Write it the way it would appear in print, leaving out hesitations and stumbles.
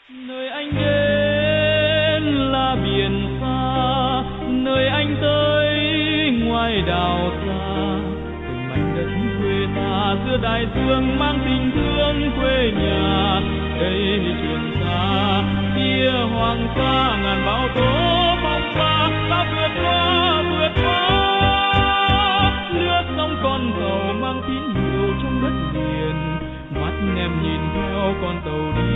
Nơi anh đến là biển xa, nơi anh tới ngoài đảo xa, từng mảnh đất quê ta giữa đại dương mang tình thương quê nhà. Đây Trường Sa, kia Hoàng Sa, ngàn bão tố phong ba, ta vượt qua lướt sóng con tàu mang tín hiệu trong đất liền. Mắt em nhìn theo con tàu đi